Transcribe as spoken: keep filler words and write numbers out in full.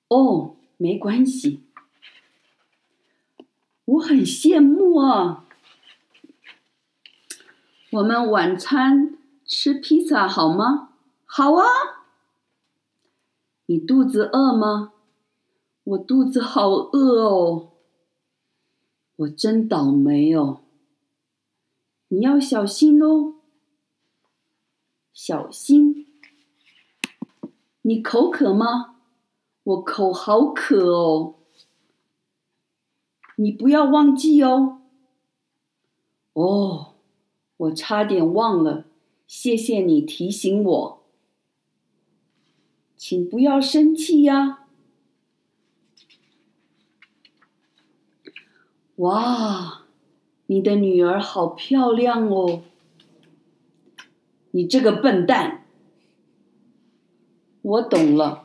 哦，没关系，我很羡慕啊。我们晚餐吃披萨好吗？好啊。你肚子饿吗？我肚子好饿哦。我真倒霉哦。你要小心哦。小心。你口渴吗？我口好渴哦。你不要忘记哦。哦，我差点忘了，谢谢你提醒我。请不要生气呀。哇，你的女儿好漂亮哦。你这个笨蛋。我懂了。